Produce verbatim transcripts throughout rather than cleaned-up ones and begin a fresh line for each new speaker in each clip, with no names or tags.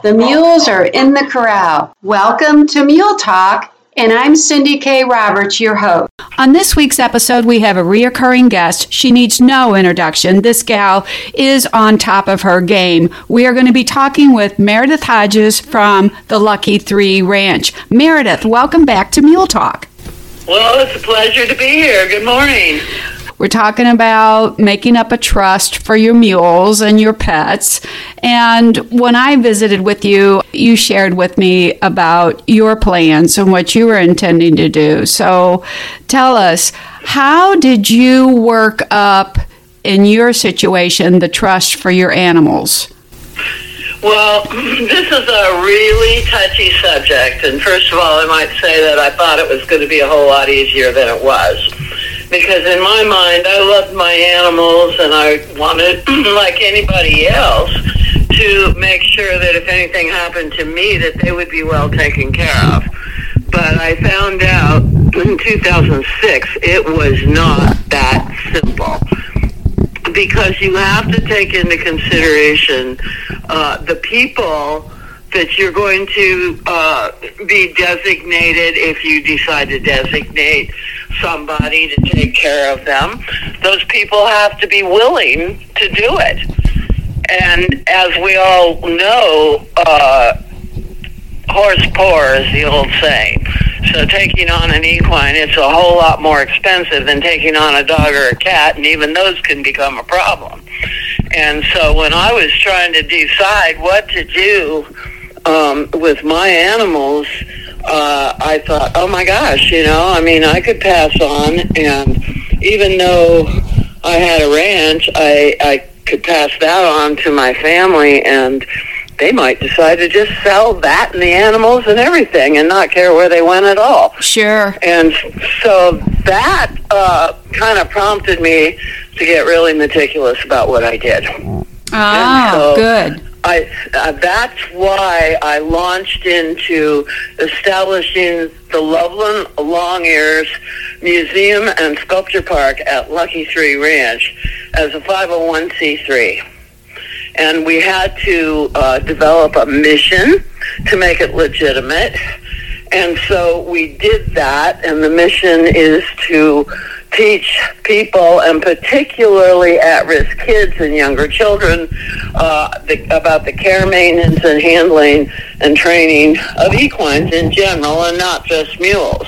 The mules are in the corral. Welcome to Mule Talk, and I'm Cindy K. Roberts, your host.
On this week's episode, we have a reoccurring guest. She needs no introduction. This gal is on top of her game. We are going to be talking with Meredith Hodges from the Lucky Three Ranch. Meredith, welcome back to Mule Talk.
Well, it's a pleasure to be here. Good morning.
We're talking about making up a trust for your mules and your pets. And when I visited with you, you shared with me about your plans and what you were intending to do. So tell us, how did you work up in your situation the trust for your animals?
Well, this is a really touchy subject. And first of all, I might say that I thought it was going to be a whole lot easier than it was. Because in my mind, I loved my animals, and I wanted, like anybody else, to make sure that if anything happened to me, that they would be well taken care of. But I found out in two thousand six, it was not that simple. Because you have to take into consideration uh, the people that you're going to uh, be designated if you decide to designate somebody to take care of them. Those people have to be willing to do it. And as we all know, uh, horse poor is the old saying. So taking on an equine, it's a whole lot more expensive than taking on a dog or a cat, and even those can become a problem. And so when I was trying to decide what to do um, with my animals, uh, I thought, oh my gosh, you know, I mean, I could pass on, and even though I had a ranch, I, I could pass that on to my family, and they might decide to just sell that and the animals and everything and not care where they went at all.
Sure.
And so that uh, kind of prompted me to get really meticulous about what I did.
Ah,
so
good.
I, uh, that's why I launched into establishing the Loveland Long Ears Museum and Sculpture Park at Lucky Three Ranch as a five oh one c three. And we had to uh, develop a mission to make it legitimate. And so we did that, and the mission is to teach people, and particularly at-risk kids and younger children, uh, the, about the care, maintenance, and handling and training of equines in general, and not just mules.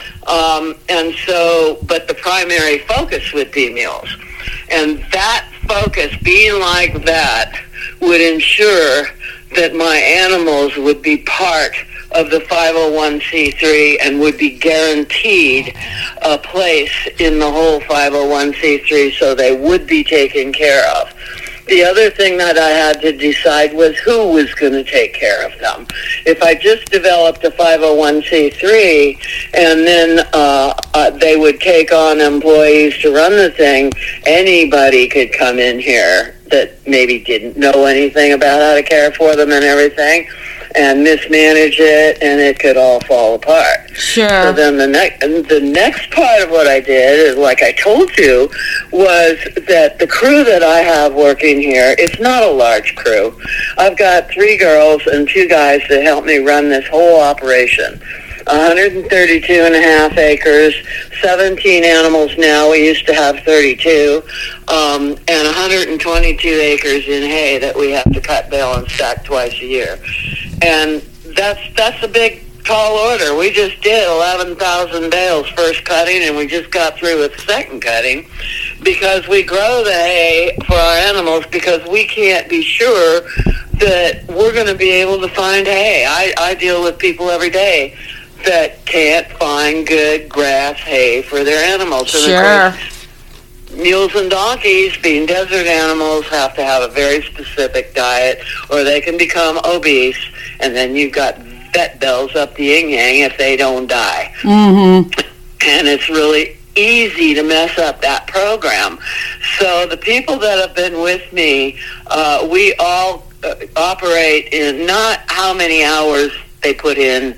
Um, and so, but the primary focus would be mules. And that focus, being like that, would ensure that my animals would be part of the five oh one c three and would be guaranteed a place in the whole five oh one c three, so they would be taken care of. The other thing that I had to decide was who was going to take care of them. If I just developed a five oh one c three and then uh, uh, they would take on employees to run the thing, anybody could come in here that maybe didn't know anything about how to care for them and everything, and mismanage it, and it could all fall apart.
Sure.
So then the next, the next part of what I did, is, like I told you, was that the crew that I have working here, it's not a large crew. I've got three girls and two guys that help me run this whole operation. one hundred thirty-two and a half acres, seventeen animals now. We used to have thirty-two, um, and one hundred twenty-two acres in hay that we have to cut, bale, and stack twice a year. And that's that's a big, tall order. We just did eleven thousand bales first cutting, and we just got through with second cutting, because we grow the hay for our animals because we can't be sure that we're going to be able to find hay. I, I deal with people every day that can't find good grass hay for their animals. And
sure.
Of course, mules and donkeys, being desert animals, have to have a very specific diet or they can become obese, and then you've got vet bills up the yin-yang if they don't die.
Mm-hmm.
And it's really easy to mess up that program. So the people that have been with me, uh, we all uh, operate in not how many hours they put in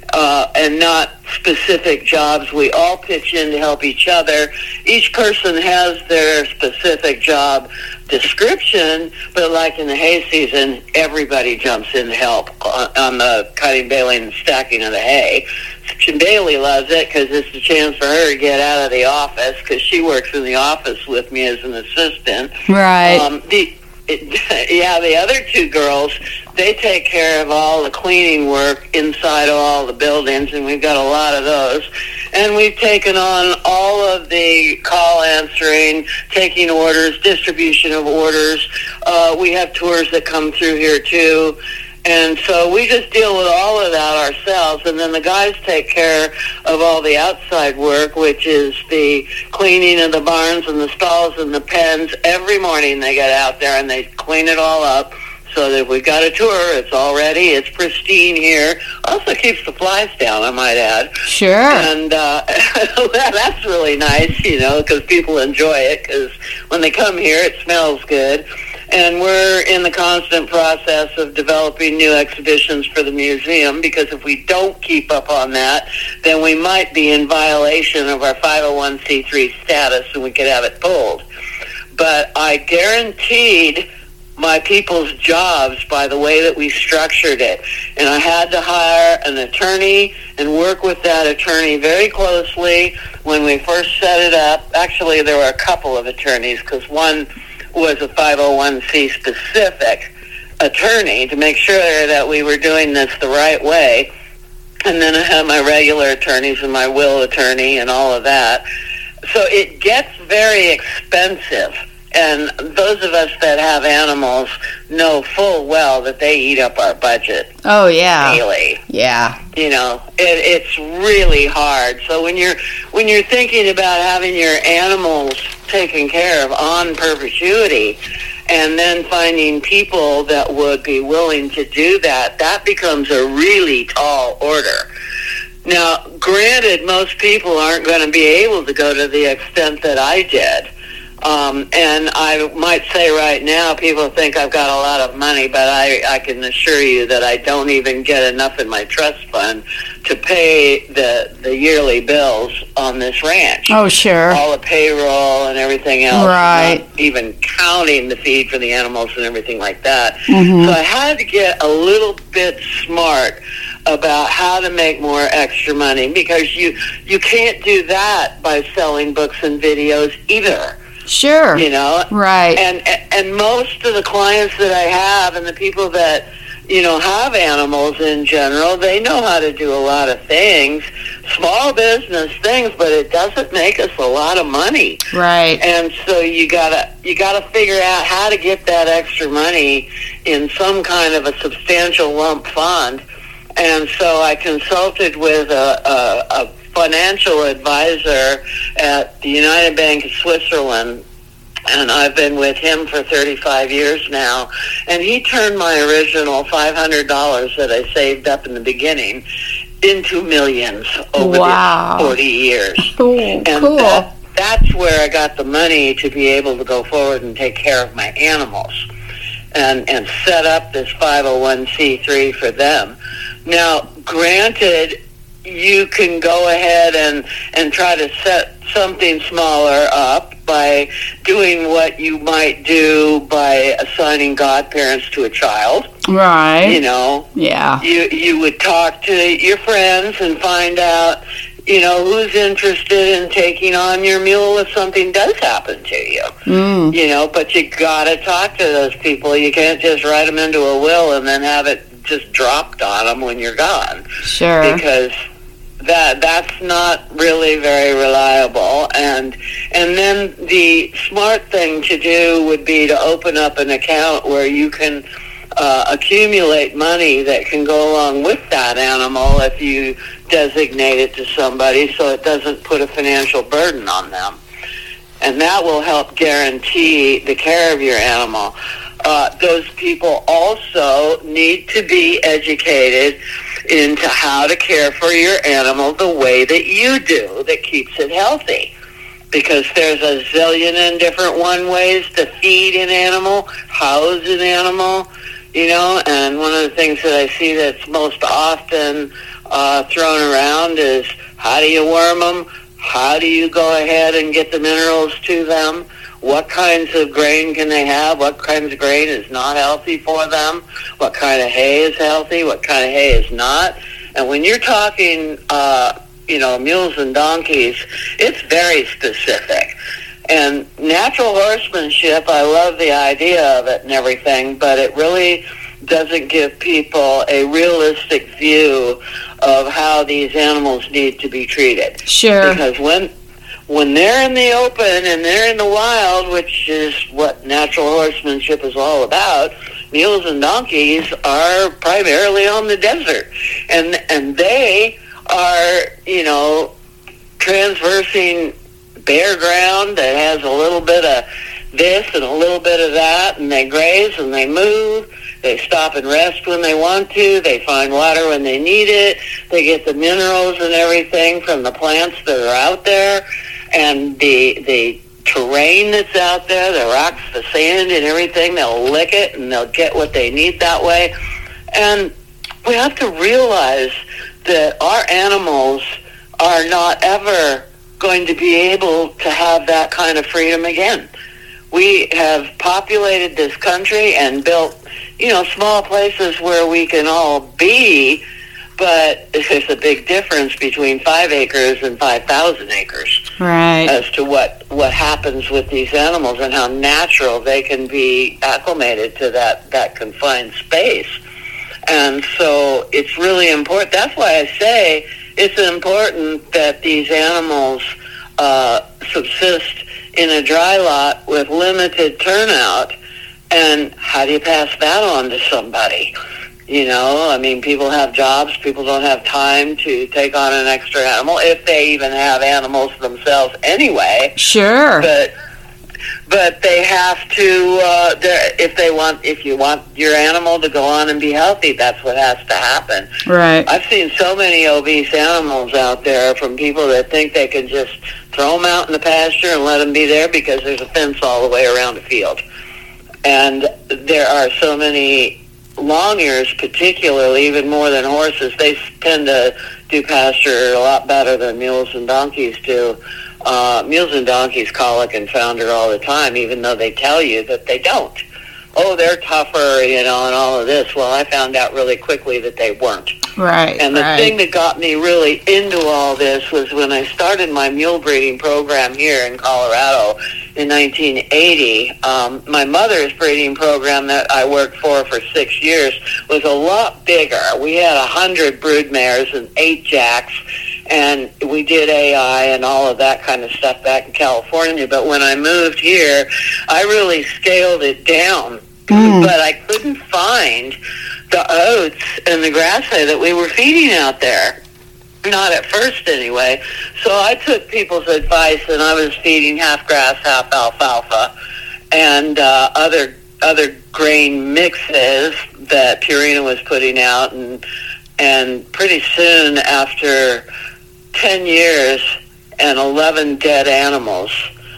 uh, and not specific jobs. We all pitch in to help each other. Each person has their specific job description, but like in the hay season, everybody jumps in to help on, on the cutting, baling, and stacking of the hay. Bailey loves it because it's a chance for her to get out of the office, because she works in the office with me as an assistant.
Right.
Um, the It, yeah, the other two girls, they take care of all the cleaning work inside of all the buildings, and we've got a lot of those. And we've taken on all of the call answering, taking orders, distribution of orders. Uh, we have tours that come through here, too. And so we just deal with all of that ourselves, and then the guys take care of all the outside work, which is the cleaning of the barns and the stalls and the pens. Every morning they get out there and they clean it all up so that if we've got a tour, it's all ready, it's pristine here. Also keeps the flies down, I might add.
Sure.
And uh, that's really nice, you know, because people enjoy it, because when they come here, it smells good. And we're in the constant process of developing new exhibitions for the museum, because if we don't keep up on that, then we might be in violation of our five oh one c three status and we could have it pulled. But I guaranteed my people's jobs by the way that we structured it. And I had to hire an attorney and work with that attorney very closely when we first set it up. Actually, there were a couple of attorneys, because one was a five oh one c specific attorney to make sure that we were doing this the right way. And then I had my regular attorneys and my will attorney and all of that. So it gets very expensive. And those of us that have animals know full well that they eat up our budget.
Oh, yeah.
Daily.
Yeah.
You know, it, it's really hard. So when you're when you're thinking about having your animals taken care of on perpetuity, and then finding people that would be willing to do that, that becomes a really tall order. Now, granted, most people aren't going to be able to go to the extent that I did. Um, and I might say right now, people think I've got a lot of money, but I, I can assure you that I don't even get enough in my trust fund to pay the the yearly bills on this ranch.
Oh, sure.
All the payroll and everything else.
Right.
Not even counting the feed for the animals and everything like that.
Mm-hmm.
So I had to get a little bit smart about how to make more extra money, because you you can't do that by selling books and videos either.
Sure.
You know?
Right.
And and most of the clients that I have and the people that, you know, have animals in general, they know how to do a lot of things, small business things, but it doesn't make us a lot of money.
Right.
And so you gotta you gotta figure out how to get that extra money in some kind of a substantial lump fund. And so I consulted with a, a, a financial advisor at the United Bank of Switzerland, and I've been with him for thirty-five years now, and he turned my original five hundred dollars that I saved up in the beginning into millions over
wow.
the forty years.
Cool.
And
cool.
That, that's where I got the money to be able to go forward and take care of my animals and, and set up this five oh one c three for them. Now, granted, you can go ahead and, and try to set something smaller up by doing what you might do by assigning godparents to a child.
Right.
You know.
Yeah.
You you would talk to your friends and find out, you know, who's interested in taking on your mule if something does happen to you.
Mm.
You know, but you got to talk to those people. You can't just write them into a will and then have it just dropped on them when you're gone.
Sure.
Because that that's not really very reliable. And and then the smart thing to do would be to open up an account where you can uh, accumulate money that can go along with that animal if you designate it to somebody, so it doesn't put a financial burden on them. And that will help guarantee the care of your animal. Uh, those people also need to be educated into how to care for your animal the way that you do, that keeps it healthy. Because there's a zillion and different one ways to feed an animal, house an animal, you know, and one of the things that I see that's most often uh, thrown around is how do you worm them? How do you go ahead and get the minerals to them? What kinds of grain can they have? What kinds of grain is not healthy for them? What kind of hay is healthy? What kind of hay is not? And when you're talking, uh, you know, mules and donkeys, it's very specific. And natural horsemanship, I love the idea of it and everything, but it really doesn't give people a realistic view of how these animals need to be treated.
Sure.
Because when when they're in the open and they're in the wild, which is what natural horsemanship is all about, mules and donkeys are primarily on the desert. And and they are, you know, transversing bare ground that has a little bit of this and a little bit of that, and they graze and they move. They stop and rest when they want to. They find water when they need it. They get the minerals and everything from the plants that are out there. And the the terrain that's out there, the rocks, the sand and everything, they'll lick it and they'll get what they need that way. And we have to realize that our animals are not ever going to be able to have that kind of freedom again. We have populated this country and built, you know, small places where we can all be, but there's a big difference between five acres and five thousand acres.
Right.
As to what, what happens with these animals and how natural they can be acclimated to that, that confined space. And so it's really important. That's why I say it's important that these animals uh, subsist in a dry lot with limited turnout. And how do you pass that on to somebody? You know, I mean, people have jobs. People don't have time to take on an extra animal, if they even have animals themselves anyway.
Sure.
But but they have to, uh, if they want, if you want your animal to go on and be healthy, that's what has to happen.
Right.
I've seen so many obese animals out there from people that think they can just throw them out in the pasture and let them be there because there's a fence all the way around the field. And there are so many long ears, particularly, even more than horses. They tend to do pasture a lot better than mules and donkeys do. Uh, mules and donkeys colic and founder all the time, even though they tell you that they don't. Oh, they're tougher, you know, and all of this. Well, I found out really quickly that they weren't.
Right.
And the
right.
thing that got me really into all this was when I started my mule breeding program here in Colorado in nineteen eighty. Um, my mother's breeding program that I worked for for six years was a lot bigger. We had a hundred brood mares and eight jacks, and we did A I and all of that kind of stuff back in California. But when I moved here, I really scaled it down. Mm. But I couldn't find the oats and the grass hay that we were feeding out there. Not at first, anyway. So I took people's advice, and I was feeding half grass, half alfalfa, and uh, other other grain mixes that Purina was putting out. And and pretty soon, after ten years and eleven dead animals,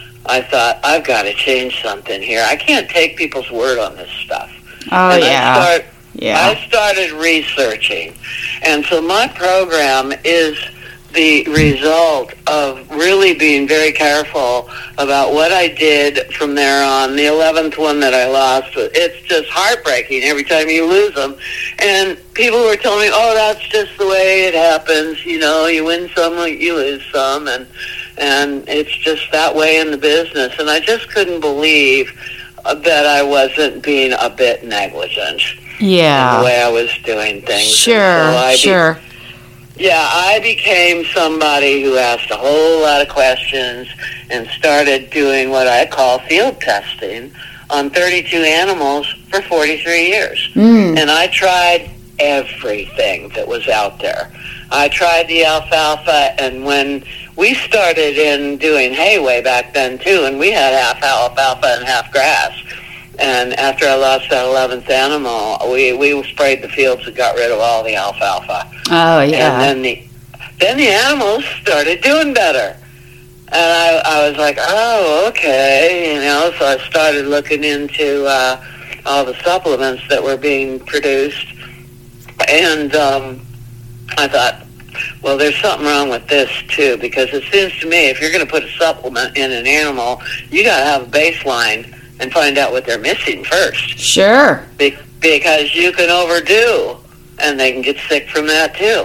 I thought, I've got to change something here. I can't take people's word on this stuff.
Oh,
and
yeah.
I start,
yeah.
I started researching. And so my program is the result of really being very careful about what I did from there on. The eleventh one that I lost, it's just heartbreaking every time you lose them. And people were telling me, oh, that's just the way it happens. You know, you win some, you lose some, and and it's just that way in the business. And I just couldn't believe that I wasn't being a bit negligent.
Yeah.
In the way I was doing things.
Sure,
so I
sure.
Be- Yeah, I became somebody who asked a whole lot of questions and started doing what I call field testing on thirty-two animals for forty-three years. Mm. And I tried everything that was out there. I tried the alfalfa, and when we started in doing hay way back then, too, and we had half alfalfa and half grass. And after I lost that eleventh animal, we, we sprayed the fields and got rid of all the alfalfa.
Oh, yeah.
And then the then the animals started doing better. And I, I was like, oh, okay, you know, so I started looking into uh, all the supplements that were being produced. And um, I thought, well, there's something wrong with this, too, because it seems to me if you're going to put a supplement in an animal, you got to have a baseline and find out what they're missing first.
Sure.
Be- because you can overdo, and they can get sick from that, too.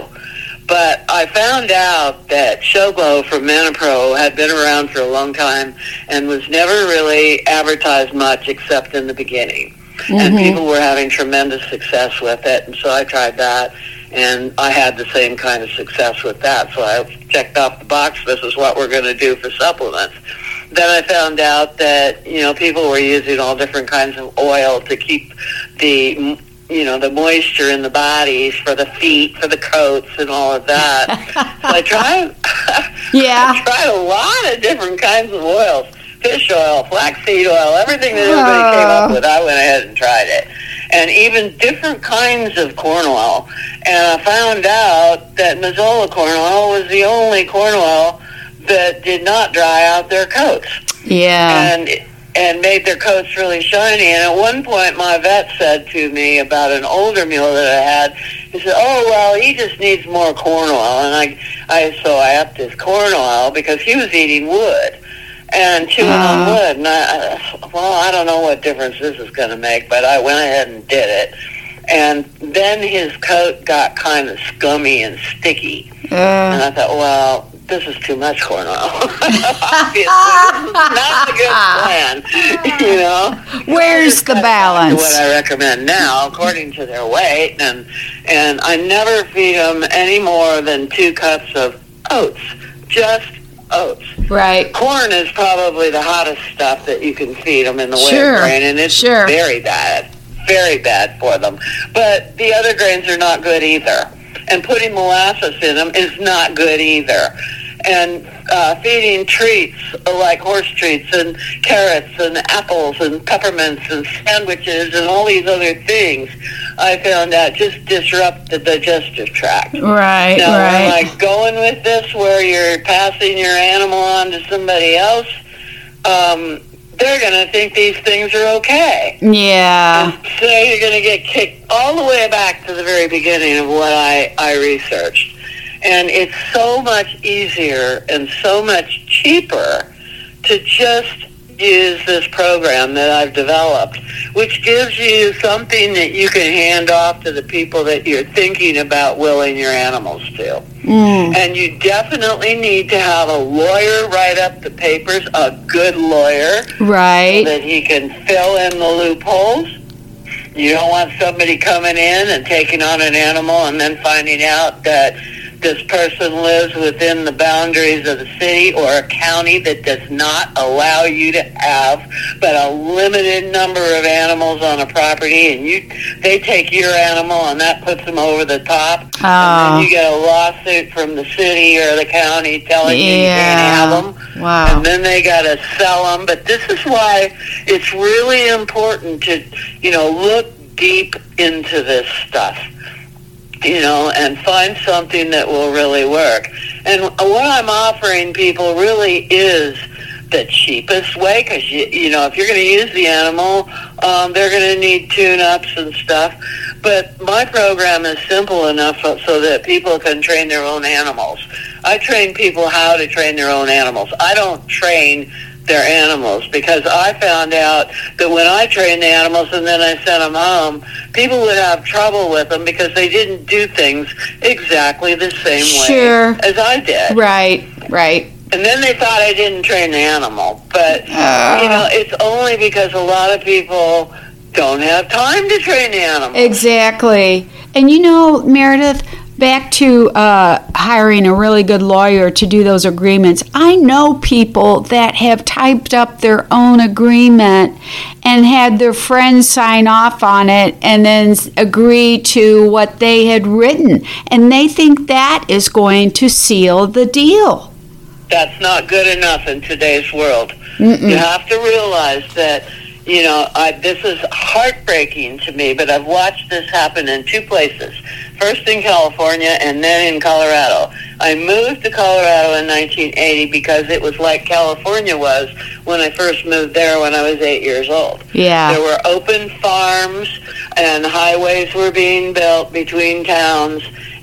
But I found out that ShowGlow from Manipro had been around for a long time and was never really advertised much except in the beginning. Mm-hmm. And people were having tremendous success with it, and so I tried that. And I had the same kind of success with that. So I checked off the box, this is what we're going to do for supplements. Then I found out that, you know, people were using all different kinds of oil to keep the, you know, the moisture in the bodies for the feet, for the coats, and all of that. So I tried,
yeah.
I tried a lot of different kinds of oils. Fish oil, flaxseed oil, everything that everybody uh. came up with, I went ahead and tried it. And even different kinds of corn oil. And I found out that Mazola corn oil was the only corn oil that did not dry out their coats.
Yeah.
And and made their coats really shiny. And at one point, my vet said to me about an older mule that I had, he said, oh, well, he just needs more corn oil. And I, I so I upped his corn oil because he was eating wood and chewing uh. on wood. And I, I, well, I don't know what difference this is going to make, but I went ahead and did it. And then his coat got kind of scummy and sticky. Uh. And I thought, well, this is too much corn oil. Obviously, this is not a good plan. You know,
where's the balance?
What I recommend now, according to their weight, and and I never feed them any more than two cups of oats, just oats.
Right.
Corn is probably the hottest stuff that you can feed them in the way
sure.
of grain, and it's
sure.
very bad, very bad for them. But the other grains are not good either. And putting molasses in them is not good either. And uh, feeding treats like horse treats and carrots and apples and peppermints and sandwiches and all these other things, I found out just disrupt the digestive tract.
Right,
now,
right.
am I going with this where you're passing your animal on to somebody else? Um, they're going to think these things are okay.
Yeah.
And so you're going to get kicked all the way back to the very beginning of what I, I researched. And it's so much easier and so much cheaper to just use this program that I've developed, which gives you something that you can hand off to the people that you're thinking about willing your animals to. Mm. And you definitely need to have a lawyer write up the papers, a good lawyer,
right,
so that he can fill in the loopholes. You don't want somebody coming in and taking on an animal and then finding out that this person lives within the boundaries of the city or a county that does not allow you to have but a limited number of animals on a property, and you they take your animal and that puts them over the top. Oh. And then you get a lawsuit from the city or the county telling
yeah.
you you can't have them.
Wow.
And then they got to sell them. But this is why it's really important to, you know, look deep into this stuff, you know, and find something that will really work. And what I'm offering people really is the cheapest way, because, you, you know, if you're going to use the animal, um, they're going to need tune-ups and stuff. But my program is simple enough so that people can train their own animals. I train people how to train their own animals. I don't train their animals, because I found out that when I trained the animals and then I sent them home, people would have trouble with them because they didn't do things exactly the same
sure.
way as I did.
Right, right.
And then they thought I didn't train the animal. But, uh. you know, it's only because a lot of people don't have time to train the animal.
Exactly. And, you know, Meredith, back to uh, hiring a really good lawyer to do those agreements. I know people that have typed up their own agreement and had their friends sign off on it and then agree to what they had written. And they think that is going to seal the deal.
That's not good enough in today's world.
Mm-mm.
You have to realize that, you know, I, this is heartbreaking to me, but I've watched this happen in two places. First in California and then in Colorado. I moved to Colorado in nineteen eighty because it was like California was when I first moved there when I was eight years old.
Yeah.
There were open farms and highways were being built between towns,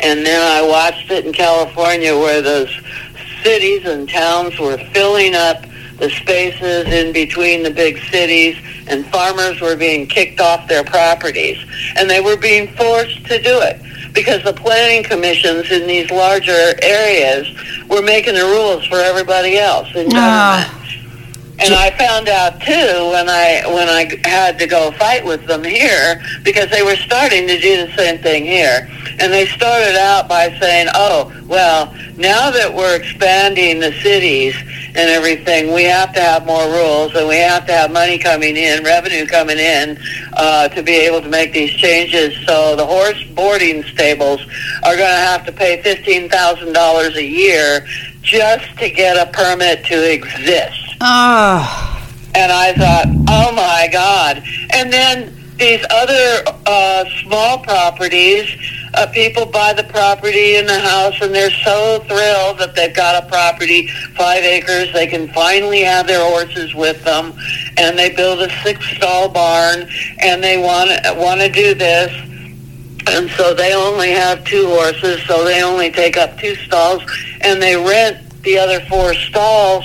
And then I watched it in California where those cities and towns were filling up the spaces in between the big cities, and farmers were being kicked off their properties. And they were being forced to do it because the planning commissions in these larger areas were making the rules for everybody else in government. Oh. And I found out, too, when I when I had to go fight with them here, because they were starting to do the same thing here. And they started out by saying, oh, well, now that we're expanding the cities and everything, we have to have more rules, and we have to have money coming in, revenue coming in, uh, to be able to make these changes. So the horse boarding stables are going to have to pay fifteen thousand dollars a year just to get a permit to exist.
Oh.
And I thought, oh, my God. And then these other uh, small properties, uh, people buy the property in the house, and they're so thrilled that they've got a property, five acres. They can finally have their horses with them, and they build a six-stall barn, and they want want to do this. And so they only have two horses, so they only take up two stalls, and they rent the other four stalls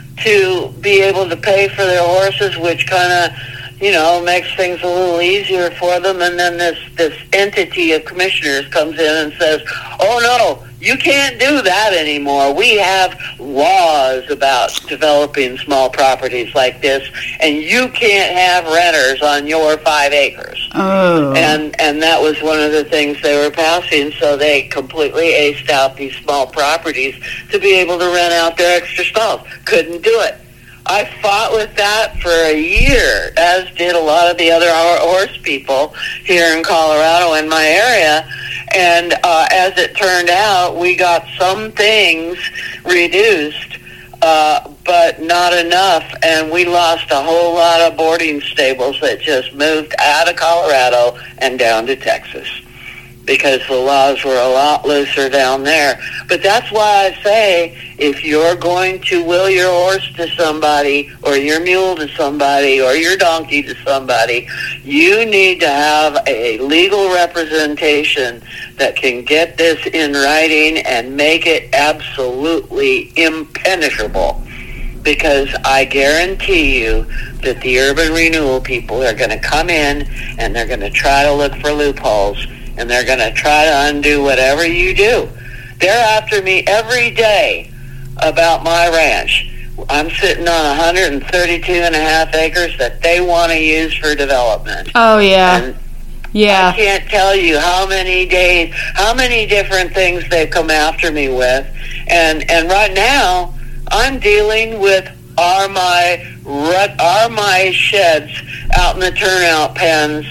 to be able to pay for their horses, which kind of, you know, makes things a little easier for them. And then this, this entity of commissioners comes in and says, oh, no, you can't do that anymore. We have laws about developing small properties like this, and you can't have renters on your five acres.
Oh.
And and that was one of the things they were passing, so they completely aced out these small properties to be able to rent out their extra stalls. Couldn't do it. I fought with that for a year, as did a lot of the other horse people here in Colorado in my area. And uh, as it turned out, we got some things reduced, uh, but not enough. And we lost a whole lot of boarding stables that just moved out of Colorado and down to Texas, because the laws were a lot looser down there. But that's why I say, if you're going to will your horse to somebody, or your mule to somebody, or your donkey to somebody, you need to have a legal representation that can get this in writing and make it absolutely impenetrable. Because I guarantee you that the urban renewal people are going to come in and they're going to try to look for loopholes, and they're going to try to undo whatever you do. They're after me every day about my ranch. I'm sitting on one hundred thirty-two and a half acres that they want to use for development.
Oh, yeah.
And
yeah.
I can't tell you how many days, how many different things they've come after me with. And and right now, I'm dealing with are my, are my sheds out in the turnout pens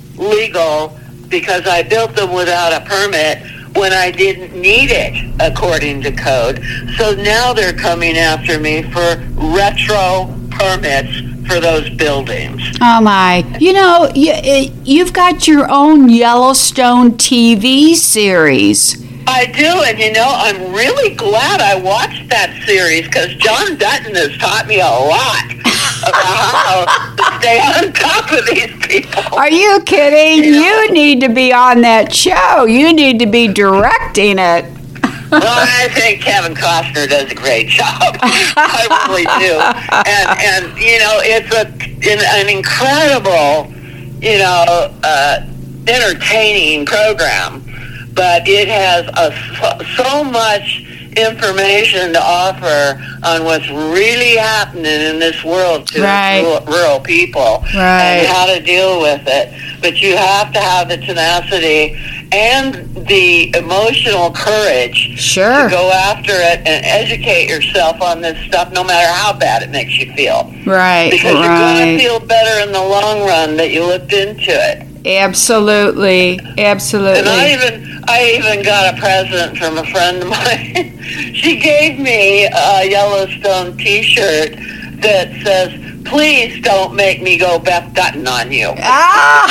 legal, because I built them without a permit when I didn't need it according to code. So now they're coming after me for retro permits for those buildings.
Oh, my. You know, you, you've got your own Yellowstone T V series.
I do, and you know, I'm really glad I watched that series, because John Dutton has taught me a lot about how to stay on top of these people.
Are you kidding?
You know?
You need to be on that show. You need to be directing it.
Well, I think Kevin Costner does a great job. I really do. And, and you know, it's a an, an incredible, you know, uh, entertaining program. But it has a, so much information to offer on what's really happening in this world to
right.
rural, rural people
right.
and how to deal with it. But you have to have the tenacity and the emotional courage
sure.
to go after it and educate yourself on this stuff, no matter how bad it makes you feel.
Right,
Because
right.
you're going to feel better in the long run that you looked into it.
Absolutely, absolutely.
And I even, I even got a present from a friend of mine. She gave me a Yellowstone T-shirt that says, "Please don't make me go Beth Dutton on you."
Ah!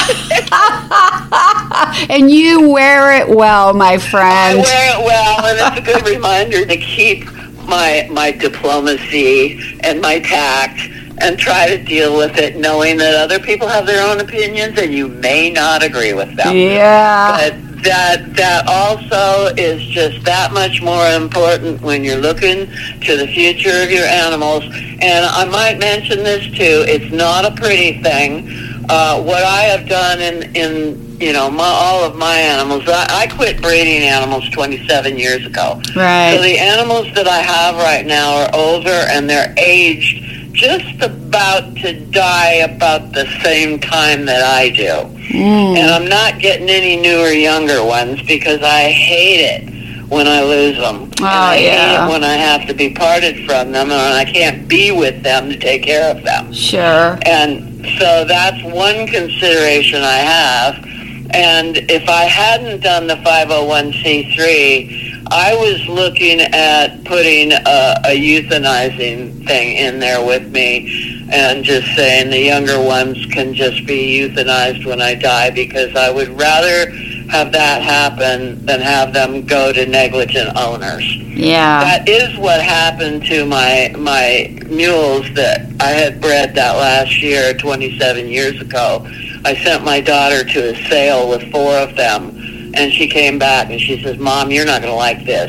And you wear it well, my friend.
I wear it well, and it's a good reminder to keep my my diplomacy and my tact, and try to deal with it, knowing that other people have their own opinions and you may not agree with them.
Yeah.
But that that also is just that much more important when you're looking to the future of your animals. And I might mention this too, it's not a pretty thing. Uh, what I have done in, in you know, my, all of my animals, I, I quit breeding animals twenty-seven years ago.
Right.
So the animals that I have right now are older and they're aged just about to die about the same time that I do. Mm. And I'm not getting any newer, younger ones because I hate it when I lose them.
Oh,
and I
yeah.
hate it when I have to be parted from them and I can't be with them to take care of them.
Sure.
And so that's one consideration I have. And if I hadn't done the five oh one c three, I was looking at putting a, a euthanizing thing in there with me and just saying the younger ones can just be euthanized when I die, because I would rather have that happen than have them go to negligent owners.
Yeah.
That is what happened to my my mules that I had bred that last year, twenty-seven years ago. I sent my daughter to a sale with four of them, and she came back and she says, "Mom, you're not going to like this."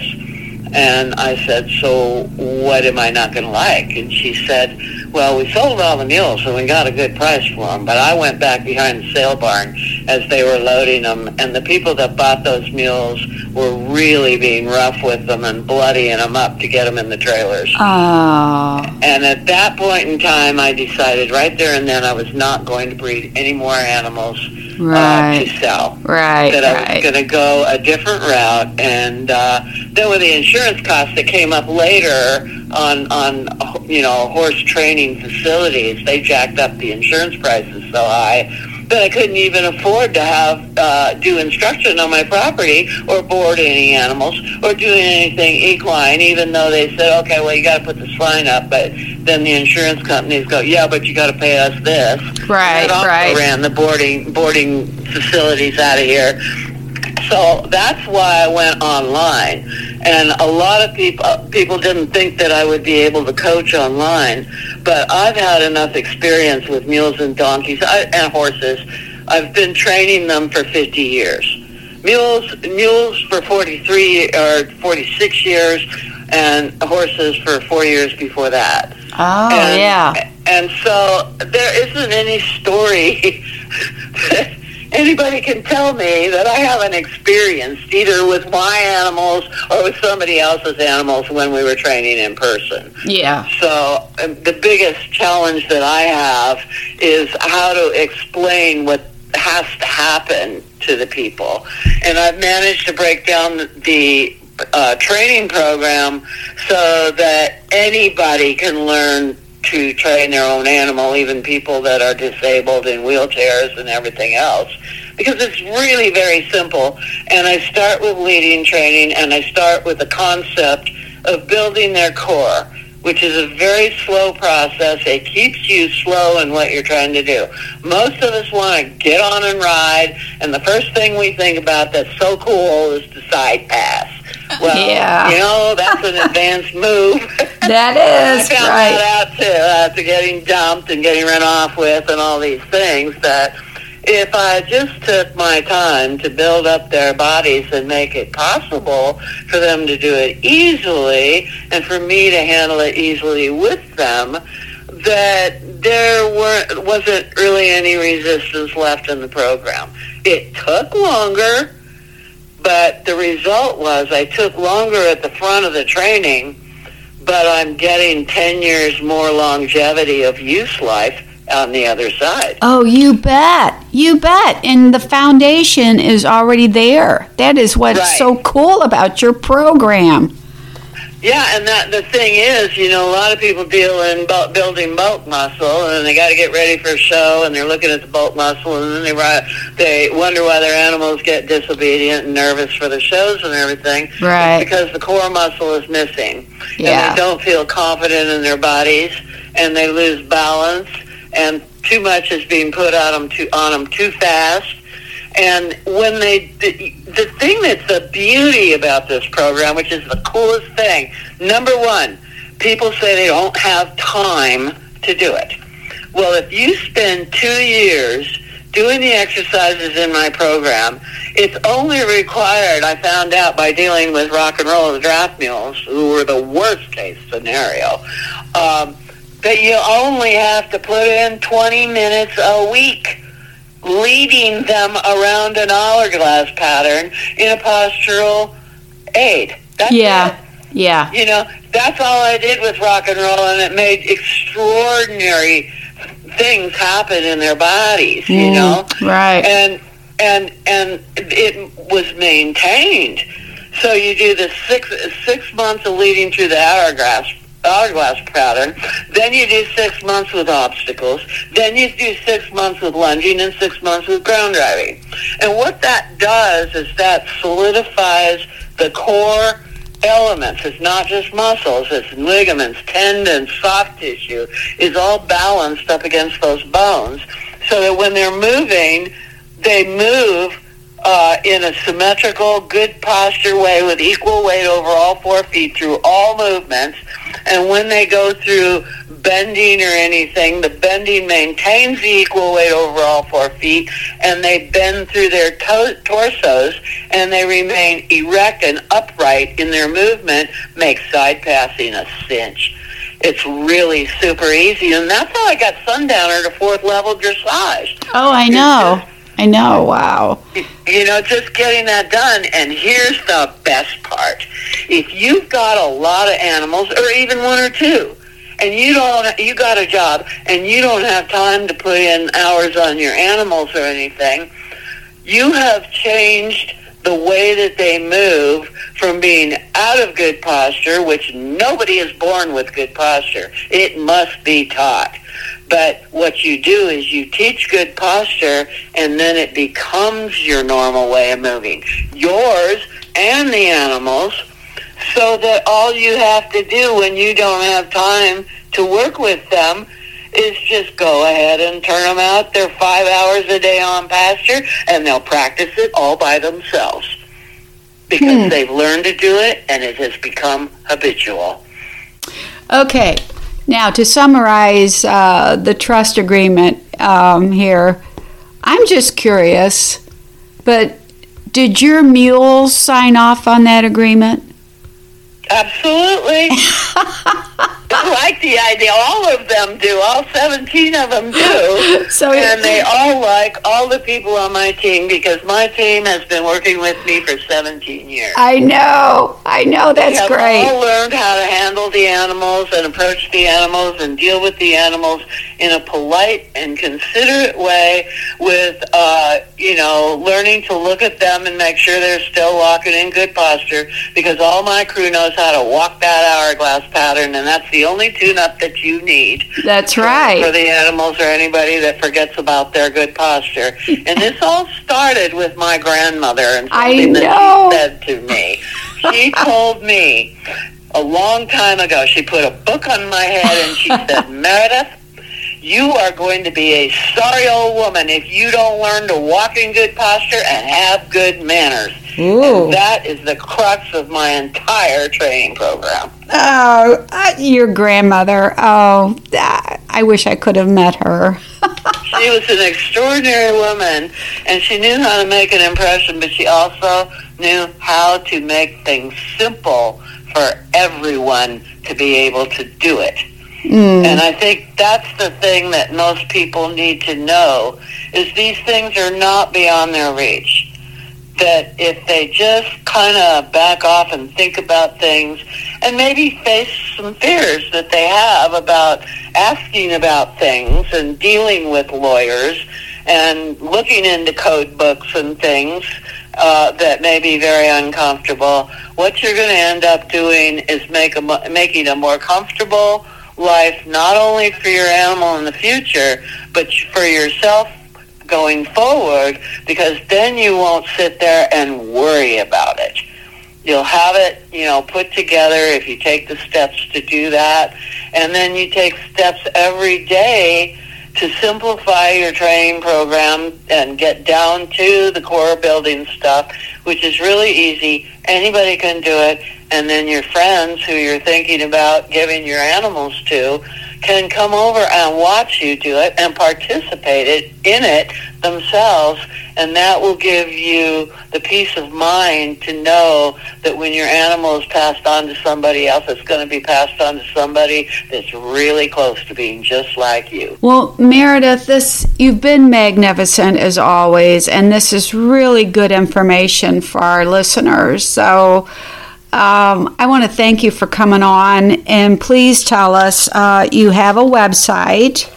And I said, "So what am I not going to like?" And she said, "Well, we sold all the mules and we got a good price for them, but I went back behind the sale barn as they were loading them, and the people that bought those mules were really being rough with them and bloodying them up to get them in the trailers."
Oh.
And at that point in time, I decided right there and then I was not going to breed any more animals
right.
uh, to sell.
Right,
That I
right.
was going to go a different route. And uh, then with the insurance costs that came up later on, on you know, horse training facilities, they jacked up the insurance prices so high that I couldn't even afford to have uh, do instruction on my property or board any animals or doing anything equine, even though they said, okay, well, you got to put the sign up, but then the insurance companies go, yeah, but you got to pay us this.
Right,
and that also
right.
ran the boarding boarding facilities out of here. So that's why I went online. And a lot of people people didn't think that I would be able to coach online, but I've had enough experience with mules and donkeys I, and horses. I've been training them for fifty years. Mules mules for forty-three or forty-six years, and horses for four years before that.
Oh,
and,
yeah.
And so there isn't any story anybody can tell me that I haven't experienced, either with my animals or with somebody else's animals when we were training in person.
Yeah.
So um, the biggest challenge that I have is how to explain what has to happen to the people. And I've managed to break down the, the uh, training program so that anybody can learn to train their own animal, even people that are disabled in wheelchairs and everything else, because it's really very simple. And I start with leading training, and I start with the concept of building their core, which is a very slow process. It keeps you slow in what you're trying to do. Most of us want to get on and ride, and the first thing we think about that's so cool is the side pass. Well,
yeah.
you know, that's an advanced move.
That is,
I found
right.
that out, too, after getting dumped and getting run off with and all these things, that if I just took my time to build up their bodies and make it possible for them to do it easily and for me to handle it easily with them, that there weren't, wasn't really any resistance left in the program. It took longer, but the result was I took longer at the front of the training, but I'm getting ten years more longevity of use life on the other side.
Oh, you bet. You bet. And the foundation is already there. That is what's
Right.
so cool about your program.
Yeah, and that the thing is, you know, a lot of people deal in bu- building bulk muscle, and they got to get ready for a show, and they're looking at the bulk muscle, and then they ri- they wonder why their animals get disobedient and nervous for the shows and everything.
Right.
It's because the core muscle is missing,
Yeah.
and they don't feel confident in their bodies, and they lose balance, and too much is being put on them too, on them too fast. And when they, the, the thing that's the beauty about this program, which is the coolest thing, number one, people say they don't have time to do it. Well, if you spend two years doing the exercises in my program. It's only required, I found out by dealing with rock and roll draft mules, who were the worst case scenario, um, that you only have to put in twenty minutes a week leading them around an hourglass pattern in a postural aid. That's
yeah.
it.
Yeah.
You know, that's all I did with rock and roll, and it made extraordinary things happen in their bodies, you
Mm,
know?
right.
And and and it was maintained. So you do the six six months of leading through the hourglass hourglass pattern, then you do six months with obstacles, then you do six months with lunging, and six months with ground driving. And what that does is that solidifies the core elements. It's not just muscles, it's ligaments, tendons, soft tissue is all balanced up against those bones, so that when they're moving, they move uh, in a symmetrical, good posture way with equal weight over all four feet through all movements. And when they go through bending or anything, the bending maintains the equal weight over all four feet, and they bend through their to- torsos, and they remain erect and upright in their movement, make side passing a cinch. It's really super easy, and that's how I got Sundowner to fourth level dressage.
Oh, I know. I know. Wow.
You know, just getting that done. And here's the best part. If you've got a lot of animals, or even one or two, and you don't, you got a job, and you don't have time to put in hours on your animals or anything, you have changed the way that they move from being out of good posture, which nobody is born with good posture. It must be taught. But what you do is you teach good posture, and then it becomes your normal way of moving, yours and the animals, so that all you have to do when you don't have time to work with them is just go ahead and turn them out. They're five hours a day on pasture, and they'll practice it all by themselves because
Hmm.
they've learned to do it, and it has become habitual.
Okay. Now, to summarize uh, the trust agreement um, here, I'm just curious, but did your mules sign off on that agreement?
Absolutely. I like the idea. All of them do. All seventeen of them do.
So
and they all like all the people on my team, because my team has been working with me for seventeen years.
I know. I know. That's
We have
great.
all learned how to handle the animals and approach the animals and deal with the animals in a polite and considerate way, with, uh, you know, learning to look at them and make sure they're still walking in good posture, because all my crew knows how to walk that hourglass pattern, and that's the only tune-up that you need.
That's
for,
right.
for the animals or anybody that forgets about their good posture. And this all started with my grandmother and something
I know.
that she said to me. She told me a long time ago, she put a book on my head and she said, Meredith, you are going to be a sorry old woman if you don't learn to walk in good posture and have good manners.
Ooh.
And that is the crux of my entire training program.
Oh, uh, your grandmother. Oh, I I wish I could have met her.
She was an extraordinary woman, and she knew how to make an impression, but she also knew how to make things simple for everyone to be able to do it.
Mm.
And I think that's the thing that most people need to know, is these things are not beyond their reach. That if they just kind of back off and think about things and maybe face some fears that they have about asking about things and dealing with lawyers and looking into code books and things uh, that may be very uncomfortable, what you're going to end up doing is make a, making a more comfortable life, not only for your animal in the future, but for yourself going forward, because then you won't sit there and worry about it. You'll have it, you know, put together if you take the steps to do that, and then you take steps every day to simplify your training program and get down to the core building stuff, which is really easy. Anybody can do it. And then your friends who you're thinking about giving your animals to, can come over and watch you do it and participate it, in it themselves, and that will give you the peace of mind to know that when your animal is passed on to somebody else, it's going to be passed on to somebody that's really close to being just like you.
Well, Meredith, this you've been magnificent as always, and this is really good information for our listeners. So um, I want to thank you for coming on, and please tell us, uh, you have a website.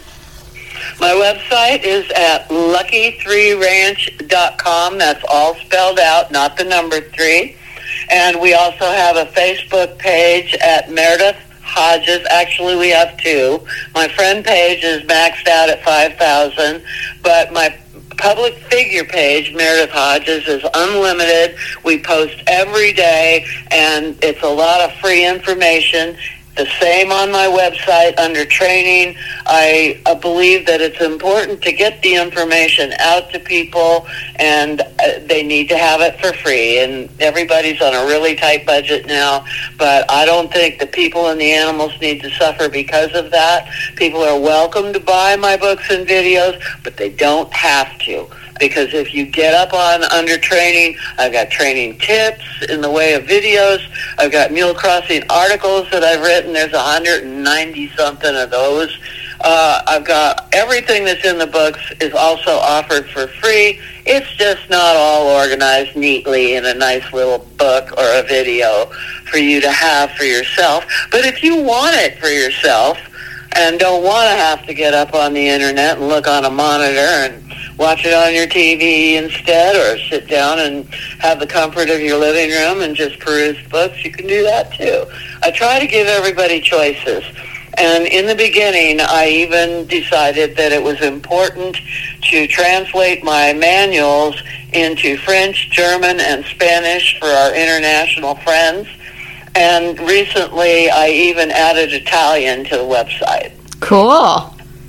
My website is at lucky three ranch dot com. That's all spelled out, not the number three. And we also have a Facebook page at Meredith Hodges. Actually, we have two. My friend page is maxed out at five thousand, but my public figure page, Meredith Hodges, is unlimited. We post every day, and it's a lot of free information. The same on my website under training. I, I believe that it's important to get the information out to people, and uh, they need to have it for free. And everybody's on a really tight budget now, but I don't think the people and the animals need to suffer because of that. People are welcome to buy my books and videos, but they don't have to. Because if you get up on under training, I've got training tips in the way of videos. I've got mule crossing articles that I've written. There's one hundred ninety something of those. Uh, I've got everything that's in the books is also offered for free. It's just not all organized neatly in a nice little book or a video for you to have for yourself. But if you want it for yourself and don't want to have to get up on the internet and look on a monitor and watch it on your T V instead, or sit down and have the comfort of your living room and just peruse books, you can do that too. I try to give everybody choices. And in the beginning, I even decided that it was important to translate my manuals into French, German, and Spanish for our international friends. And recently, I even added Italian to the website.
Cool.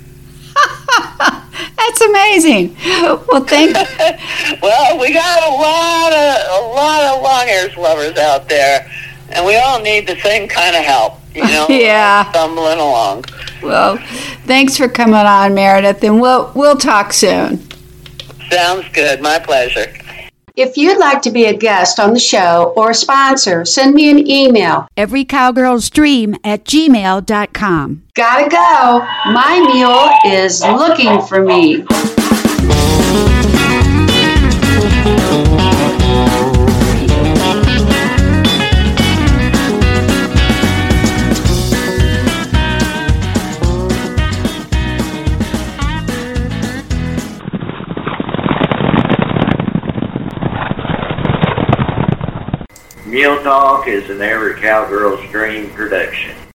That's amazing. Well, thank.
Well, we got a lot of a lot of long-hairs lovers out there, and we all need the same kind of help, you know.
Yeah.
Stumbling along.
Well, thanks for coming on, Meredith, and we'll we'll talk soon.
Sounds good. My pleasure.
If you'd like to be a guest on the show or a sponsor, send me an email.
Every Cowgirl's Dream at gmail dot com.
Gotta go. My mule is looking for me.
Mule Talk is an Every Cowgirl's Dream production.